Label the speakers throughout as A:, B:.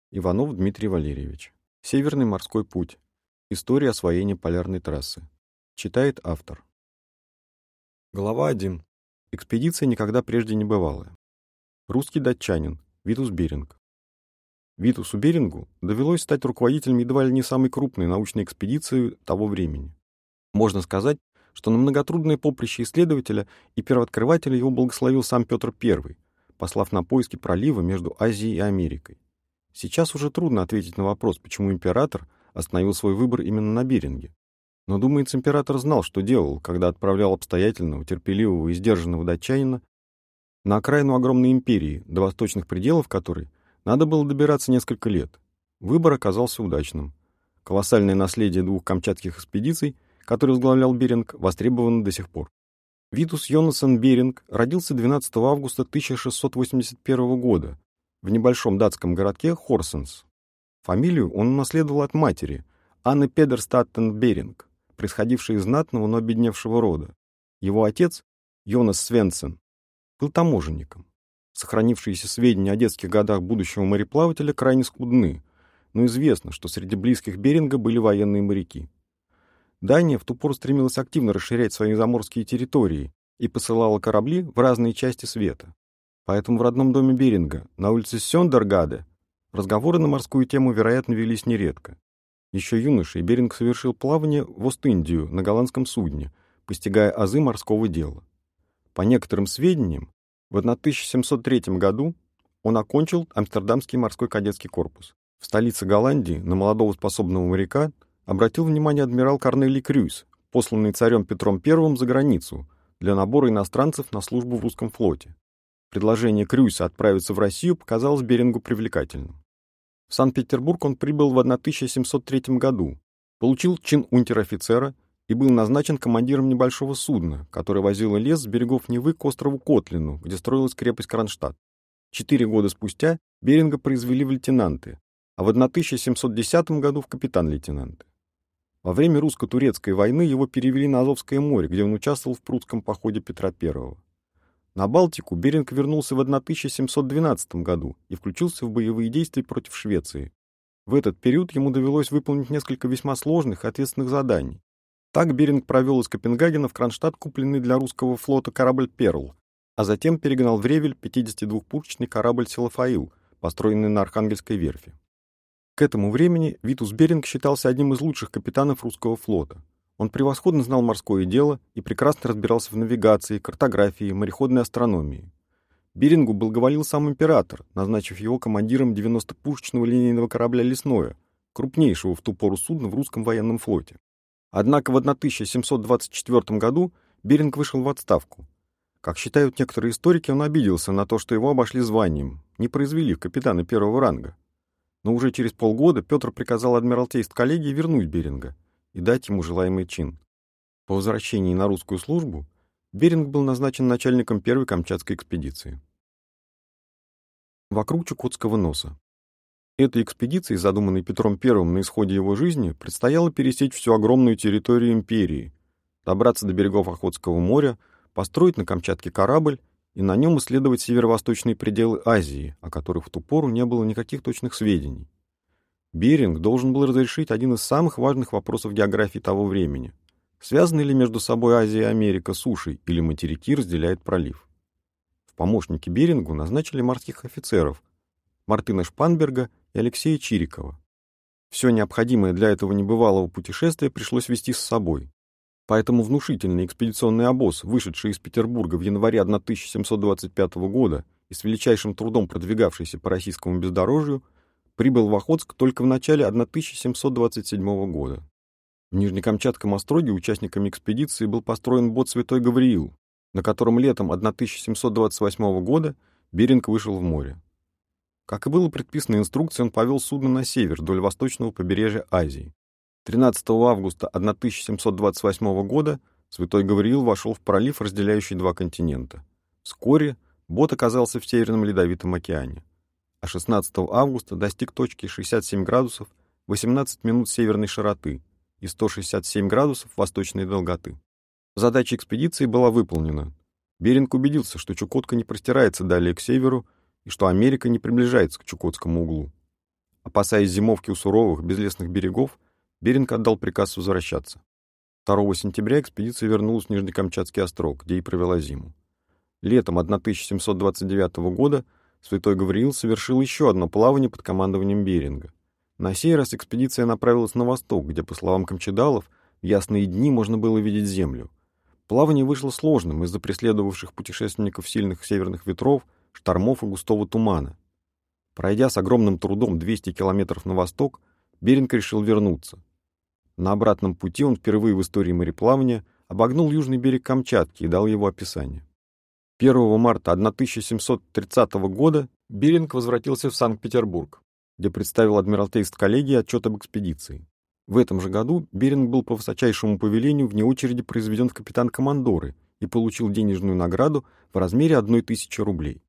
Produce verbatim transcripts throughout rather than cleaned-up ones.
A: Иванов Дмитрий Валерьевич. Северный морской путь. История освоения полярной трассы. Читает автор. Глава один. Экспедиция никогда прежде не бывалая. Русский датчанин Витус Беринг. Витусу Берингу довелось стать руководителем едва ли не самой крупной научной экспедиции того времени. Можно сказать, что на многотрудное поприще исследователя и первооткрывателя его благословил сам Петр Первый, послав на поиски пролива между Азией и Америкой. Сейчас уже трудно ответить на вопрос, почему император остановил свой выбор именно на Беринге. Но, думается, император знал, что делал, когда отправлял обстоятельного, терпеливого и сдержанного датчанина на окраину огромной империи, до восточных пределов которой надо было добираться несколько лет. Выбор оказался удачным. Колоссальное наследие двух камчатских экспедиций, которые возглавлял Беринг, востребовано до сих пор. Витус Йонассон Беринг родился двенадцатого августа тысяча шестьсот восемьдесят первого года в небольшом датском городке Хорсенс. Фамилию он унаследовал от матери, Анны Педерстаттен Беринг, происходившей из знатного, но обедневшего рода. Его отец, Йонас Свенсен, был таможенником. Сохранившиеся сведения о детских годах будущего мореплавателя крайне скудны, но известно, что среди близких Беринга были военные моряки. Дания в ту пору стремилась активно расширять свои заморские территории и посылала корабли в разные части света. Поэтому в родном доме Беринга, на улице Сёндергаде, разговоры на морскую тему, вероятно, велись нередко. Еще юношей Беринг совершил плавание в Ост-Индию на голландском судне, постигая азы морского дела. По некоторым сведениям, в тысяча семьсот третьем году он окончил Амстердамский морской кадетский корпус. В столице Голландии на молодого способного моряка обратил внимание адмирал Корнелий Крюйс, посланный царем Петром Первым за границу для набора иностранцев на службу в русском флоте. Предложение Крюйса отправиться в Россию показалось Берингу привлекательным. В Санкт-Петербург он прибыл в тысяча семьсот третьем году, получил чин унтер-офицера и был назначен командиром небольшого судна, которое возило лес с берегов Невы к острову Котлину, где строилась крепость Кронштадт. Четыре года спустя Беринга произвели в лейтенанты, а в тысяча семьсот десятом году в капитан-лейтенанты. Во время русско-турецкой войны его перевели на Азовское море, где он участвовал в прусском походе Петра Первого. На Балтику Беринг вернулся в тысяча семьсот двенадцатом году и включился в боевые действия против Швеции. В этот период ему довелось выполнить несколько весьма сложных и ответственных заданий. Так Беринг провел из Копенгагена в Кронштадт купленный для русского флота корабль «Перл», а затем перегнал в Ревель пятидесятидвухпушечный корабль «Силафаил», построенный на Архангельской верфи. К этому времени Витус Беринг считался одним из лучших капитанов русского флота. Он превосходно знал морское дело и прекрасно разбирался в навигации, картографии, мореходной астрономии. Берингу благоволил сам император, назначив его командиром девяностопушечного линейного корабля «Лесное», крупнейшего в ту пору судна в русском военном флоте. Однако в тысяча семьсот двадцать четвёртом году Беринг вышел в отставку. Как считают некоторые историки, он обиделся на то, что его обошли званием, не произвели в капитана первого ранга. Но уже через полгода Петр приказал адмиралтейств-коллегии вернуть Беринга и дать ему желаемый чин. По возвращении на русскую службу Беринг был назначен начальником первой Камчатской экспедиции. Вокруг Чукотского носа. Этой экспедиции, задуманной Петром Первым на исходе его жизни, предстояло пересечь всю огромную территорию империи, добраться до берегов Охотского моря, построить на Камчатке корабль и на нем исследовать северо-восточные пределы Азии, о которых в ту пору не было никаких точных сведений. Беринг должен был разрешить один из самых важных вопросов географии того времени. Связаны ли между собой Азия и Америка сушей или материки разделяет пролив? В помощники Берингу назначили морских офицеров Мартына Шпанберга и Алексея Чирикова. Все необходимое для этого небывалого путешествия пришлось везти с собой. Поэтому внушительный экспедиционный обоз, вышедший из Петербурга в январе тысяча семьсот двадцать пятого года и с величайшим трудом продвигавшийся по российскому бездорожью, прибыл в Охотск только в начале тысяча семьсот двадцать седьмого года. В Нижнекамчатском остроге участниками экспедиции был построен бот «Святой Гавриил», на котором летом тысяча семьсот двадцать восьмого года Беринг вышел в море. Как и было предписано инструкцией, он повел судно на север, вдоль восточного побережья Азии. тринадцатого августа тысяча семьсот двадцать восьмого года «Святой Гавриил» вошел в пролив, разделяющий два континента. Вскоре бот оказался в Северном Ледовитом океане, а шестнадцатого августа достиг точки шестьдесят семь градусов восемнадцать минут северной широты и сто шестьдесят семь градусов восточной долготы. Задача экспедиции была выполнена. Беринг убедился, что Чукотка не простирается далее к северу и что Америка не приближается к Чукотскому углу. Опасаясь зимовки у суровых, безлесных берегов, Беринг отдал приказ возвращаться. второго сентября экспедиция вернулась в Нижнекамчатский острог, где и провела зиму. Летом тысяча семьсот двадцать девятого года святой Гавриил совершил еще одно плавание под командованием Беринга. На сей раз экспедиция направилась на восток, где, по словам камчедалов, в ясные дни можно было видеть землю. Плавание вышло сложным из-за преследовавших путешественников сильных северных ветров, штормов и густого тумана. Пройдя с огромным трудом двести километров на восток, Беринг решил вернуться. На обратном пути он впервые в истории мореплавания обогнул южный берег Камчатки и дал его описание. первого марта тысяча семьсот тридцатого года Беринг возвратился в Санкт-Петербург, где представил Адмиралтейской коллегии отчет об экспедиции. В этом же году Беринг был по высочайшему повелению вне очереди произведен в капитан-командоры и получил денежную награду в размере одной тысячи рублей.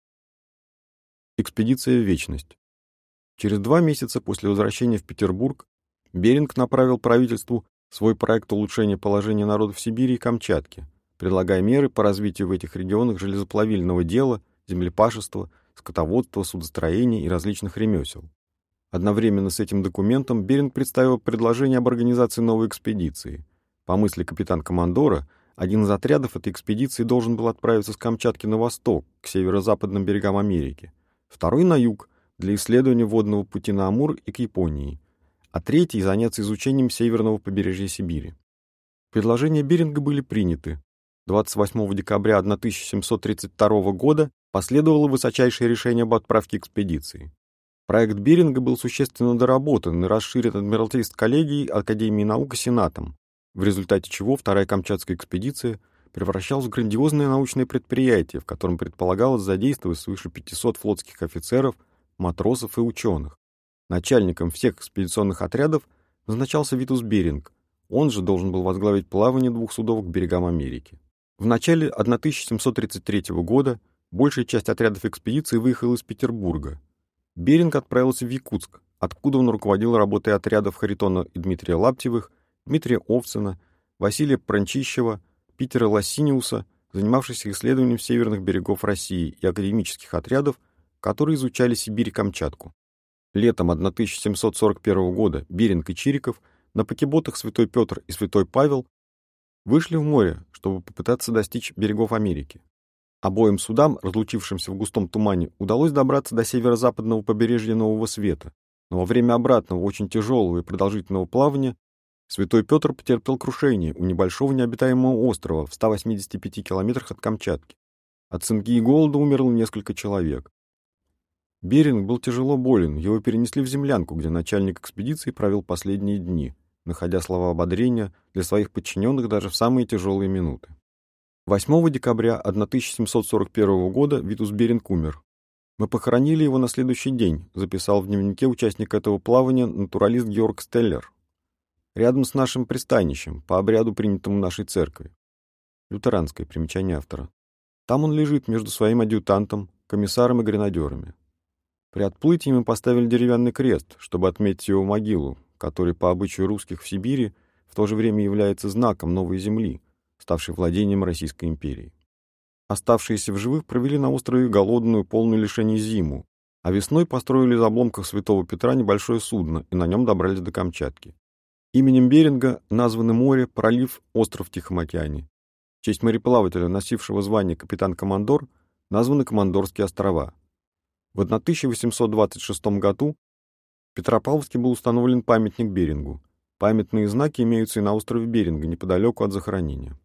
A: Экспедиция в вечность. Через два месяца после возвращения в Петербург Беринг направил правительству свой проект улучшения положения народов Сибири и Камчатки, предлагая меры по развитию в этих регионах железоплавильного дела, землепашества, скотоводства, судостроения и различных ремесел. Одновременно с этим документом Беринг представил предложение об организации новой экспедиции. По мысли капитан-командора, один из отрядов этой экспедиции должен был отправиться с Камчатки на восток, к северо-западным берегам Америки, второй на юг, для исследования водного пути на Амур и к Японии, а третий заняться изучением северного побережья Сибири. Предложения Беринга были приняты. двадцать восьмого декабря тысяча семьсот тридцать второго года последовало высочайшее решение об отправке экспедиции. Проект Беринга был существенно доработан и расширен Адмиралтейской коллегией Академии наук и Сенатом, в результате чего вторая Камчатская экспедиция превращалась в грандиозное научное предприятие, в котором предполагалось задействовать свыше пятисот флотских офицеров, матросов и ученых. Начальником всех экспедиционных отрядов назначался Витус Беринг, он же должен был возглавить плавание двух судов к берегам Америки. В начале тысяча семьсот тридцать третьего года большая часть отрядов экспедиции выехала из Петербурга. Беринг отправился в Якутск, откуда он руководил работой отрядов Харитона и Дмитрия Лаптевых, Дмитрия Овцина, Василия Пранчищева, Питера Лассиниуса, занимавшихся исследованием северных берегов России, и академических отрядов, которые изучали Сибирь и Камчатку. Летом тысяча семьсот сорок первого года Беринг и Чириков на пакеботах «Святой Петр» и «Святой Павел» вышли в море, чтобы попытаться достичь берегов Америки. Обоим судам, разлучившимся в густом тумане, удалось добраться до северо-западного побережья Нового Света, но во время обратного, очень тяжелого и продолжительного плавания «Святой Петр» потерпел крушение у небольшого необитаемого острова в ста восьмидесяти пяти километрах от Камчатки. От цинги и голода умерло несколько человек. Беринг был тяжело болен, его перенесли в землянку, где начальник экспедиции провел последние дни, находя слова ободрения для своих подчиненных даже в самые тяжелые минуты. восьмого декабря тысяча семьсот сорок первого года Витус Беринг умер. «Мы похоронили его на следующий день», записал в дневнике участник этого плавания натуралист Георг Стеллер. «Рядом с нашим пристанищем, по обряду, принятому нашей церкви». Лютеранское примечание автора. Там он лежит между своим адъютантом, комиссаром и гренадерами. При отплытии мы поставили деревянный крест, чтобы отметить его могилу, который по обычаю русских в Сибири в то же время является знаком новой земли, ставшей владением Российской империи. Оставшиеся в живых провели на острове голодную, полную лишений зиму, а весной построили из обломков Святого Петра небольшое судно и на нем добрались до Камчатки. Именем Беринга названы море, пролив, остров в Тихом океане. В честь мореплавателя, носившего звание капитан-командор, названы Командорские острова. В тысяча восемьсот двадцать шестом году в Петропавловске был установлен памятник Берингу. Памятные знаки имеются и на острове Беринга, неподалеку от захоронения.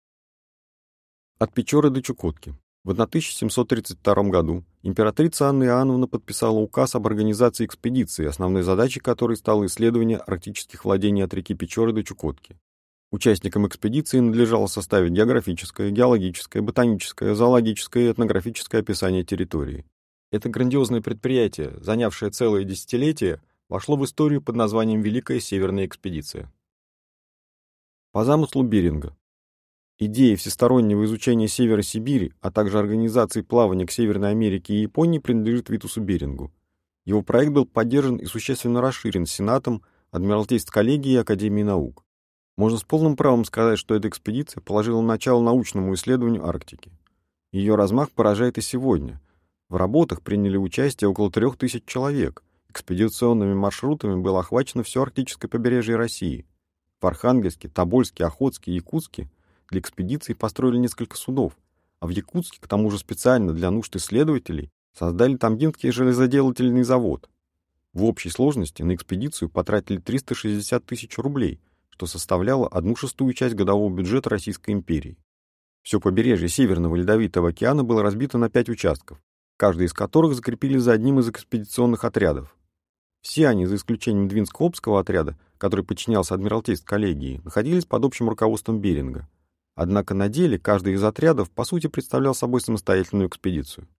A: От Печоры до Чукотки. В тысяча семьсот тридцать втором году императрица Анна Иоанновна подписала указ об организации экспедиции, основной задачей которой стало исследование арктических владений от реки Печоры до Чукотки. Участникам экспедиции надлежало составить географическое, геологическое, ботаническое, зоологическое и этнографическое описание территории. Это грандиозное предприятие, занявшее целое десятилетие, вошло в историю под названием «Великая Северная экспедиция». По замыслу Беринга. Идея всестороннего изучения Севера Сибири, а также организации плавания к Северной Америке и Японии принадлежит Витусу Берингу. Его проект был поддержан и существенно расширен Сенатом, Адмиралтейской коллегией и Академией наук. Можно с полным правом сказать, что эта экспедиция положила начало научному исследованию Арктики. Ее размах поражает и сегодня. В работах приняли участие около трех тысяч человек, Экспедиционными маршрутами было охвачено все арктическое побережье России. В Архангельске, Тобольске, Охотске и Якутске для экспедиции построили несколько судов, а в Якутске, к тому же специально для нужд исследователей, создали Тамгинский железоделательный завод. В общей сложности на экспедицию потратили триста шестьдесят тысяч рублей, что составляло одну шестую часть годового бюджета Российской империи. Все побережье Северного Ледовитого океана было разбито на пять участков, каждый из которых закрепили за одним из экспедиционных отрядов. Все они, за исключением Двинско-Обского отряда, который подчинялся Адмиралтейской коллегии, находились под общим руководством Беринга. Однако на деле каждый из отрядов по сути представлял собой самостоятельную экспедицию.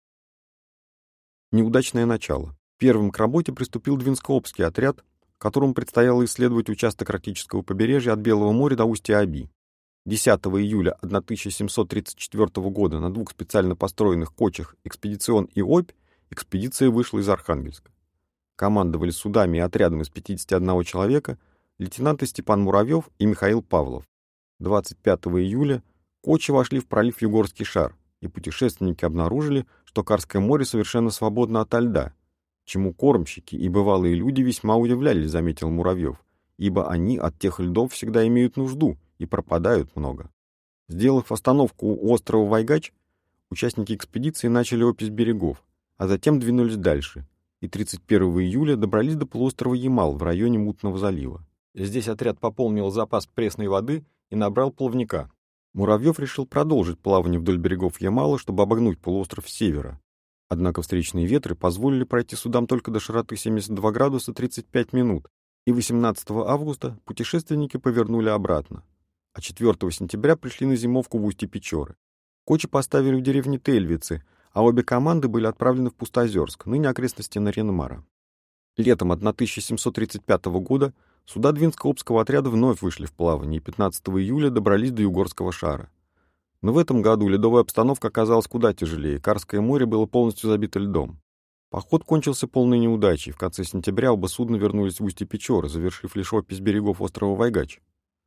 A: Неудачное начало. Первым к работе приступил Двинско-Обский отряд, которому предстояло исследовать участок арктического побережья от Белого моря до устья Оби. десятого июля тысяча семьсот тридцать четвёртого года на двух специально построенных кочах «Экспедицион» и «Обь» экспедиция вышла из Архангельска. Командовали судами и отрядом из пятидесяти одного человека лейтенанты Степан Муравьев и Михаил Павлов. двадцать пятого июля кочи вошли в пролив Югорский шар, и путешественники обнаружили, что Карское море совершенно свободно ото льда, чему кормщики и бывалые люди весьма удивлялись, заметил Муравьев, ибо они от тех льдов всегда имеют нужду и пропадают много. Сделав остановку у острова Вайгач, участники экспедиции начали опись берегов, а затем двинулись дальше, и тридцать первого июля добрались до полуострова Ямал в районе Мутного залива. Здесь отряд пополнил запас пресной воды и набрал плавника. Муравьев решил продолжить плавание вдоль берегов Ямала, чтобы обогнуть полуостров с севера. Однако встречные ветры позволили пройти судам только до широты семьдесят два градуса тридцать пять минут, и восемнадцатого августа путешественники повернули обратно, а четвёртого сентября пришли на зимовку в устье Печоры. Кочи поставили в деревне Тельвицы, а обе команды были отправлены в Пустоозерск, ныне окрестности Нарьян-Мара. Летом тысяча семьсот тридцать пятого года суда Двинско-Обского отряда вновь вышли в плавание и пятнадцатого июля добрались до Югорского шара. Но в этом году ледовая обстановка оказалась куда тяжелее, Карское море было полностью забито льдом. Поход кончился полной неудачей, в конце сентября оба судна вернулись в устье Печоры, завершив лишь опись берегов острова Вайгач.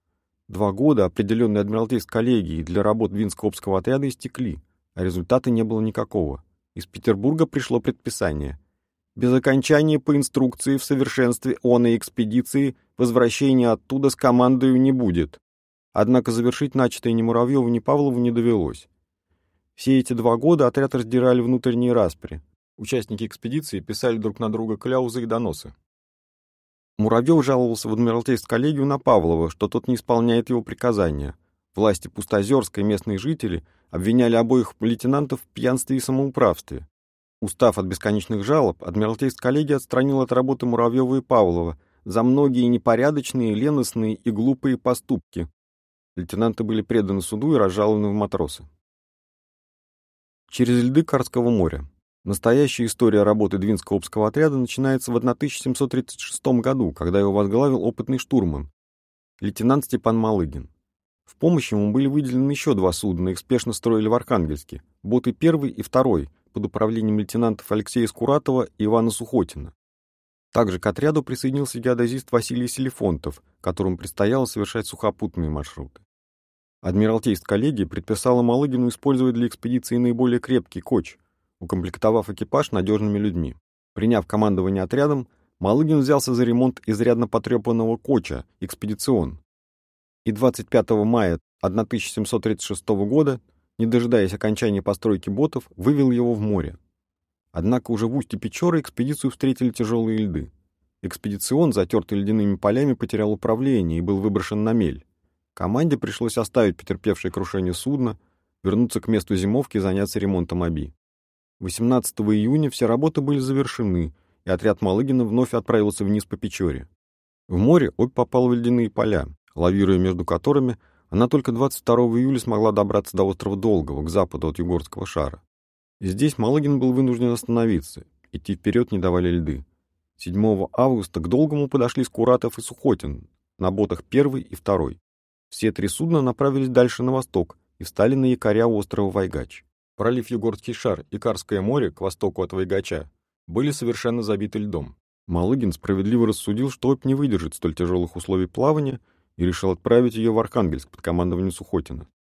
A: Два года, определенные Адмиралтейской коллегией для работ Двинско-Обского отряда, истекли, а результата не было никакого. Из Петербурга пришло предписание: без окончания по инструкции в совершенстве оной экспедиции возвращения оттуда с командою не будет. Однако завершить начатое ни Муравьеву, ни Павлову не довелось. Все эти два года отряд раздирали внутренние распри. Участники экспедиции писали друг на друга кляузы и доносы. Муравьев жаловался в Адмиралтейскую коллегию на Павлова, что тот не исполняет его приказания. Власти Пустоозерска и местные жители обвиняли обоих лейтенантов в пьянстве и самоуправстве. Устав от бесконечных жалоб, Адмиралтейская коллегия отстранила от работы Муравьева и Павлова за многие непорядочные, леностные и глупые поступки. Лейтенанты были преданы суду и разжалованы в матросы. Через льды Карского моря. Настоящая история работы Двинско-Обского отряда начинается в тысяча семьсот тридцать шестом году, когда его возглавил опытный штурман, лейтенант Степан Малыгин. В помощь ему были выделены еще два судна, их спешно строили в Архангельске, боты первый и второй, под управлением лейтенантов Алексея Скуратова и Ивана Сухотина. Также к отряду присоединился геодезист Василий Селифонтов, которому предстояло совершать сухопутные маршруты. Адмиралтейская коллегия предписала Малыгину использовать для экспедиции наиболее крепкий коч, укомплектовав экипаж надежными людьми. Приняв командование отрядом, Малыгин взялся за ремонт изрядно потрепанного коча «Экспедицион». И двадцать пятого мая тысяча семьсот тридцать шестого года, не дожидаясь окончания постройки ботов, вывел его в море. Однако уже в устье Печоры экспедицию встретили тяжелые льды. «Экспедицион», затертый ледяными полями, потерял управление и был выброшен на мель. Команде пришлось оставить потерпевшее крушение судно, вернуться к месту зимовки и заняться ремонтом Оби. восемнадцатого июня все работы были завершены, и отряд Малыгина вновь отправился вниз по Печоре. В море Обь попала в ледяные поля, лавируя между которыми, она только двадцать второго июля смогла добраться до острова Долгого, к западу от Югорского шара. И здесь Малыгин был вынужден остановиться, идти вперед не давали льды. седьмого августа к Долгому подошли Скуратов и Сухотин на ботах первый и второй. Все три судна направились дальше на восток и встали на якоря у острова Вайгач. Пролив Югорский шар и Карское море к востоку от Вайгача были совершенно забиты льдом. Малыгин справедливо рассудил, что Обь не выдержит столь тяжелых условий плавания, и решил отправить ее в Архангельск под командованием Сухотина.